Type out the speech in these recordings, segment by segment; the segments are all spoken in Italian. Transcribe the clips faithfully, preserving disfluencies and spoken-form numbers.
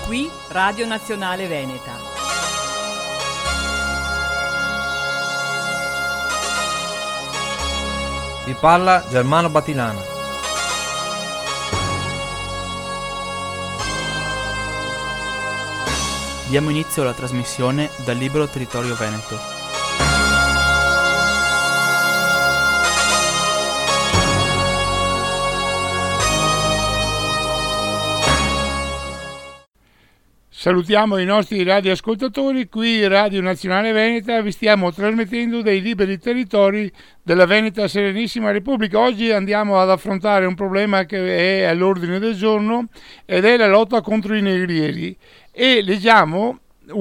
Qui Radio Nazionale Veneta. Vi parla Germano Batilana. Diamo inizio alla trasmissione dal Libero Territorio Veneto. Salutiamo i nostri radioascoltatori, qui Radio Nazionale Veneta, vi stiamo trasmettendo dai liberi territori della Veneta Serenissima Repubblica. Oggi andiamo ad affrontare un problema che è all'ordine del giorno ed è la lotta contro i negrieri e leggiamo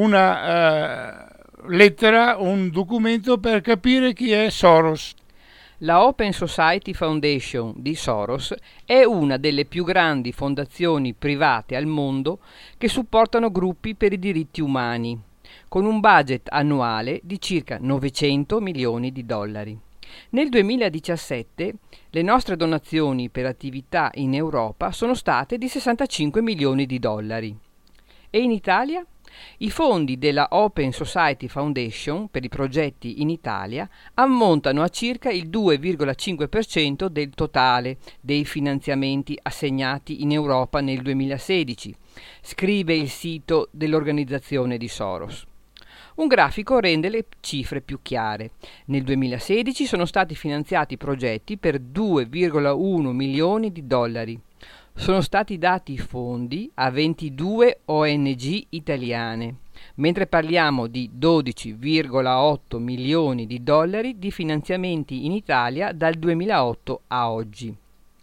una uh, lettera, un documento per capire chi è Soros. La Open Society Foundation di Soros è una delle più grandi fondazioni private al mondo che supportano gruppi per i diritti umani, con un budget annuale di circa novecento milioni di dollari. Nel duemiladiciassette le nostre donazioni per attività in Europa sono state di sessantacinque milioni di dollari. E in Italia? I fondi della Open Society Foundation per i progetti in Italia ammontano a circa il due virgola cinque per cento del totale dei finanziamenti assegnati in Europa nel duemilasedici, scrive il sito dell'organizzazione di Soros. Un grafico rende le cifre più chiare. Nel duemilasedici sono stati finanziati progetti per due virgola uno milioni di dollari. Sono stati dati fondi a ventidue O N G italiane, mentre parliamo di dodici virgola otto milioni di dollari di finanziamenti in Italia dal duemilaotto a oggi.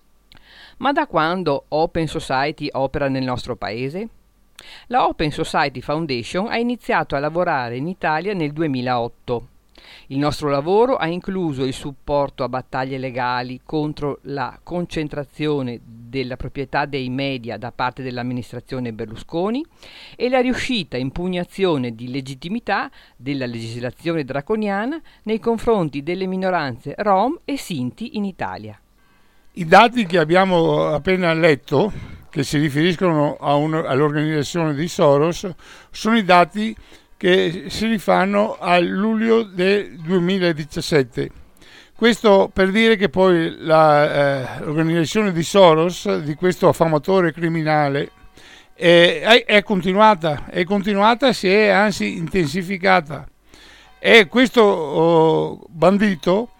Ma da quando Open Society opera nel nostro paese? La Open Society Foundation ha iniziato a lavorare in Italia nel duemilaotto. Il nostro lavoro ha incluso il supporto a battaglie legali contro la concentrazione della proprietà dei media da parte dell'amministrazione Berlusconi e la riuscita impugnazione di legittimità della legislazione draconiana nei confronti delle minoranze Rom e Sinti in Italia. I dati che abbiamo appena letto, che si riferiscono a un, all'organizzazione di Soros, sono i dati che si rifanno a luglio del duemiladiciassette. Questo per dire che poi la, eh, l'organizzazione di Soros, di questo affamatore criminale, è, è, è continuata, è continuata, si è anzi intensificata. E questo oh, bandito,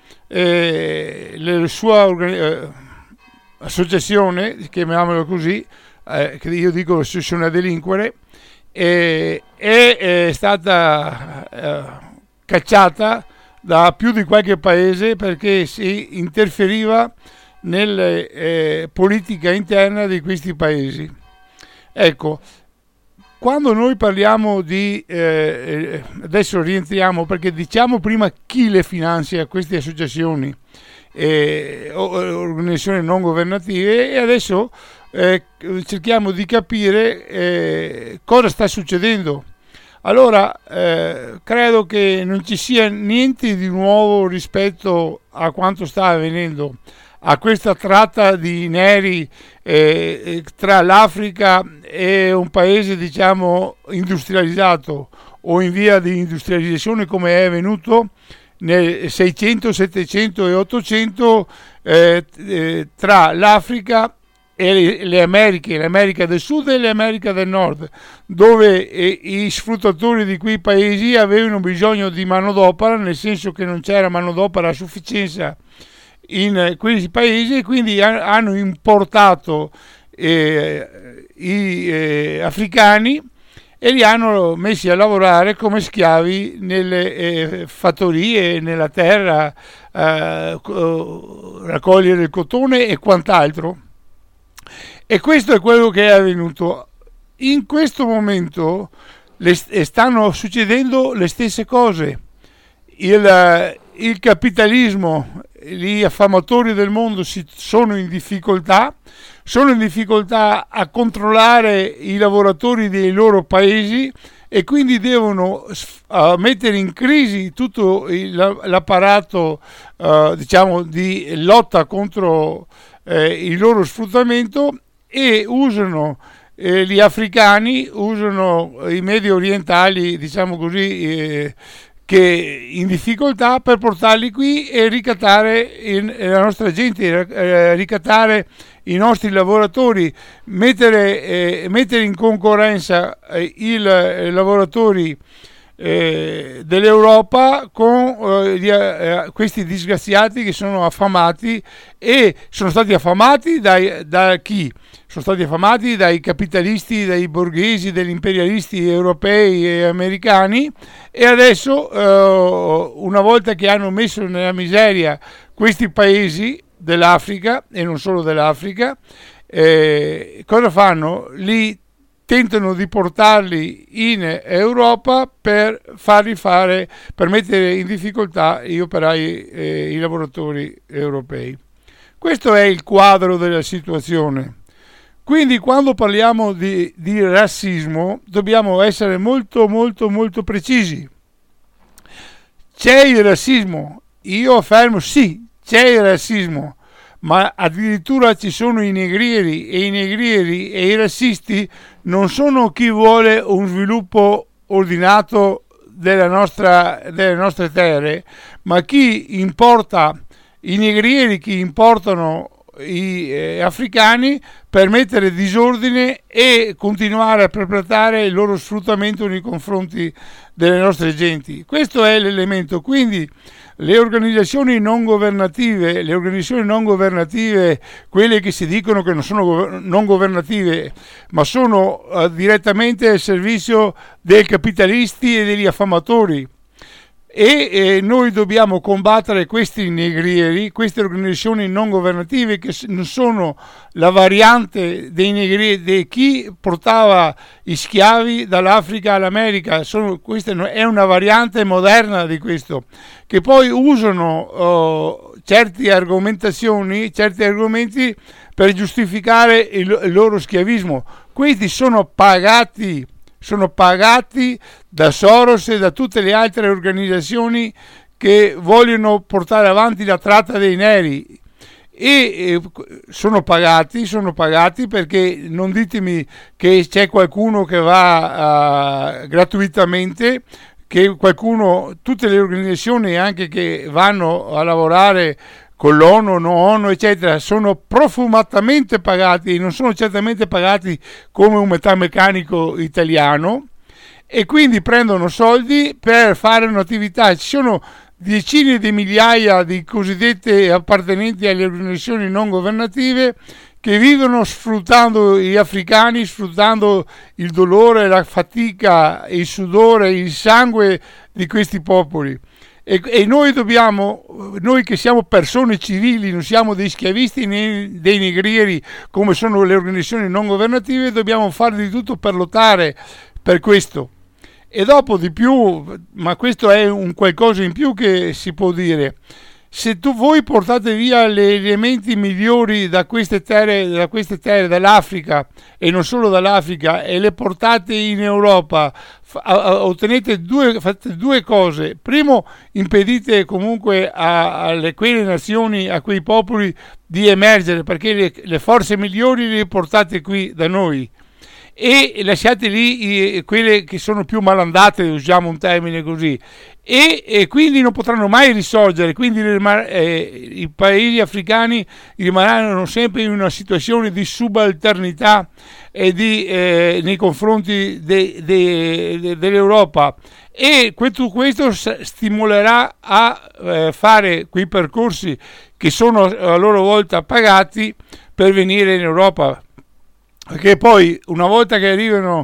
eh, la sua organi- eh, associazione, chiamiamola così, eh, che io dico associazione a delinquere, E, è, è stata eh, cacciata da più di qualche paese perché si interferiva nelle eh, politica interna di questi paesi. Ecco, quando noi parliamo di eh, adesso rientriamo perché diciamo prima chi le finanzia queste associazioni eh, organizzazioni non governative e adesso Eh, cerchiamo di capire eh, cosa sta succedendo. Allora eh, credo che non ci sia niente di nuovo rispetto a quanto sta avvenendo, a questa tratta di neri eh, tra l'Africa e un paese diciamo industrializzato o in via di industrializzazione come è avvenuto nel seicento, settecento e ottocento eh, eh, tra l'Africa e le Americhe, l'America del Sud e l'America del Nord, dove eh, i sfruttatori di quei paesi avevano bisogno di manodopera, nel senso che non c'era manodopera a sufficienza in eh, questi paesi e quindi ha, hanno importato eh, i eh, africani e li hanno messi a lavorare come schiavi nelle eh, fattorie, nella terra, eh, raccogliere il cotone e quant'altro. E questo è quello che è avvenuto. In questo momento le, stanno succedendo le stesse cose. Il, il capitalismo, gli affamatori del mondo si, sono in difficoltà, sono in difficoltà a controllare i lavoratori dei loro paesi e quindi devono uh, mettere in crisi tutto il, l'apparato uh, diciamo di lotta contro eh, il loro sfruttamento e usano eh, gli africani usano i medio orientali, diciamo così, eh, che in difficoltà, per portarli qui e ricattare in, la nostra gente, eh, ricattare i nostri lavoratori, mettere, eh, mettere in concorrenza eh, i lavoratori eh, dell'Europa con eh, gli, eh, questi disgraziati che sono affamati, e sono stati affamati dai, da chi? Sono stati affamati dai capitalisti, dai borghesi, dagli imperialisti europei e americani, e adesso eh, una volta che hanno messo nella miseria questi paesi dell'Africa e non solo dell'Africa, eh, cosa fanno? Li tentano di portarli in Europa per farli fare, per mettere in difficoltà gli operai e i lavoratori europei. Questo è il quadro della situazione. Quindi quando parliamo di, di razzismo dobbiamo essere molto molto molto precisi. C'è il razzismo? Io affermo sì, c'è il razzismo, ma addirittura ci sono i negrieri, e i negrieri e i razzisti non sono chi vuole un sviluppo ordinato della nostra, delle nostre terre, ma chi importa i negrieri, chi importano i eh, africani per mettere disordine e continuare a perpetrare il loro sfruttamento nei confronti delle nostre genti. Questo è l'elemento. Quindi le organizzazioni non governative, le organizzazioni non governative, quelle che si dicono che non sono non governative, ma sono eh, direttamente al servizio dei capitalisti e degli affamatori. E eh, noi dobbiamo combattere questi negrieri, queste organizzazioni non governative che non sono la variante dei negrieri, di chi portava i schiavi dall'Africa all'America. Sono, questa è una variante moderna di questo, che poi usano uh, certe argomentazioni, certi argomenti per giustificare il, il loro schiavismo. Questi sono pagati sono pagati da Soros e da tutte le altre organizzazioni che vogliono portare avanti la tratta dei neri, e eh, sono pagati sono pagati perché non ditemi che c'è qualcuno che va uh, gratuitamente, che qualcuno, tutte le organizzazioni anche che vanno a lavorare con l'ONU, no ONU, eccetera, sono profumatamente pagati, non sono certamente pagati come un metalmeccanico italiano, e quindi prendono soldi per fare un'attività. Ci sono decine di migliaia di cosiddette appartenenti alle organizzazioni non governative che vivono sfruttando gli africani, sfruttando il dolore, la fatica, il sudore, il sangue di questi popoli. E, e noi dobbiamo, noi che siamo persone civili, non siamo dei schiavisti né dei negrieri come sono le organizzazioni non governative, dobbiamo fare di tutto per lottare per questo. E dopo di più, ma questo è un qualcosa in più che si può dire, se tu voi portate via gli elementi migliori da queste terre, da queste terre dall'Africa, e non solo dall'Africa, e le portate in Europa, fa, a, ottenete due, fate due cose. Primo, impedite comunque a, a quelle nazioni, a quei popoli di emergere, perché le, le forze migliori le portate qui da noi, e lasciate lì i, quelle che sono più malandate, usiamo un termine così, e, e quindi non potranno mai risorgere. Quindi le, eh, i paesi africani rimarranno sempre in una situazione di subalternità e di, eh, nei confronti de, de, de, dell'Europa, e questo, questo stimolerà a eh, fare quei percorsi che sono a loro volta pagati per venire in Europa. Perché poi una volta che arrivano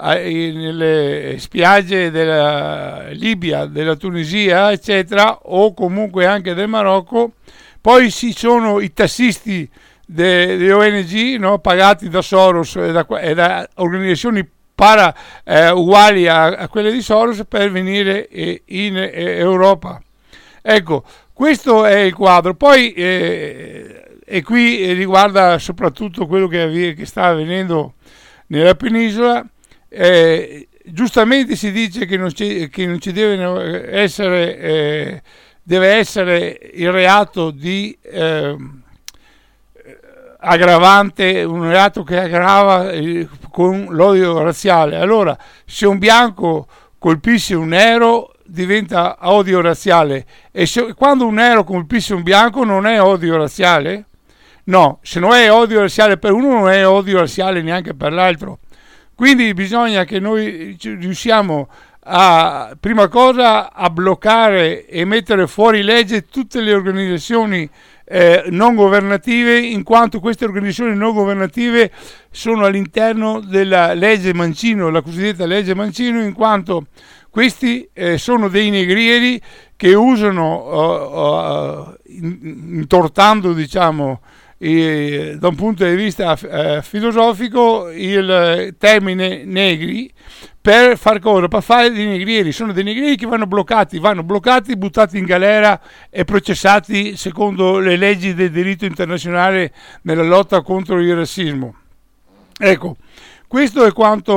nelle spiagge della Libia, della Tunisia, eccetera, o comunque anche del Marocco, poi ci sono i tassisti delle O N G, no, pagati da Soros e da, e da organizzazioni para eh, uguali a, a quelle di Soros, per venire eh, in eh, Europa. Ecco, questo è il quadro. Poi eh, e qui riguarda soprattutto quello che, che sta avvenendo nella penisola. Eh, giustamente si dice che non ci, che non ci deve essere eh, deve essere il reato di eh, aggravante, un reato che aggrava eh, con l'odio razziale. Allora, se un bianco colpisce un nero diventa odio razziale, e se, quando un nero colpisce un bianco non è odio razziale? No, se non è odio razziale per uno non è odio razziale neanche per l'altro. Quindi bisogna che noi riusciamo a, prima cosa, a bloccare e mettere fuori legge tutte le organizzazioni eh, non governative, in quanto queste organizzazioni non governative sono all'interno della legge Mancino, la cosiddetta legge Mancino, in quanto questi eh, sono dei negrieri che usano, uh, uh, intortando, diciamo, e, da un punto di vista eh, filosofico, il termine negri per far cosa? Per fare dei negrieri. Sono dei negrieri che vanno bloccati, vanno bloccati, buttati in galera e processati secondo le leggi del diritto internazionale nella lotta contro il razzismo. Ecco, questo è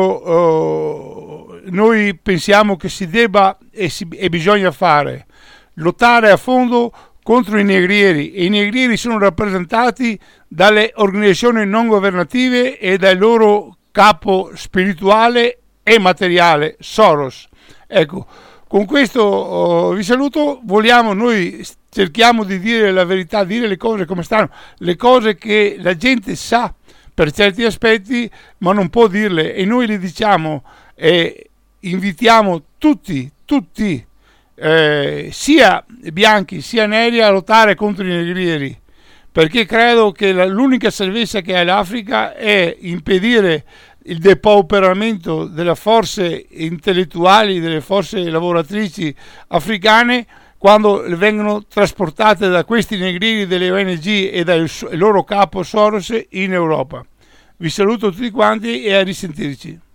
quanto uh, noi pensiamo che si debba e, si, e bisogna fare: lottare a fondo contro i negrieri, e i negrieri sono rappresentati dalle organizzazioni non governative e dal loro capo spirituale e materiale, Soros. Ecco, con questo oh, vi saluto. Vogliamo, noi cerchiamo di dire la verità, dire le cose come stanno, le cose che la gente sa per certi aspetti ma non può dirle, e noi le diciamo e invitiamo tutti, tutti Eh, sia bianchi sia neri a lottare contro i negrieri, perché credo che la, l'unica salvezza che ha l'Africa è impedire il depauperamento delle forze intellettuali, delle forze lavoratrici africane, quando vengono trasportate da questi negrieri delle O N G e dal loro capo Soros in Europa. Vi saluto tutti quanti e a risentirci.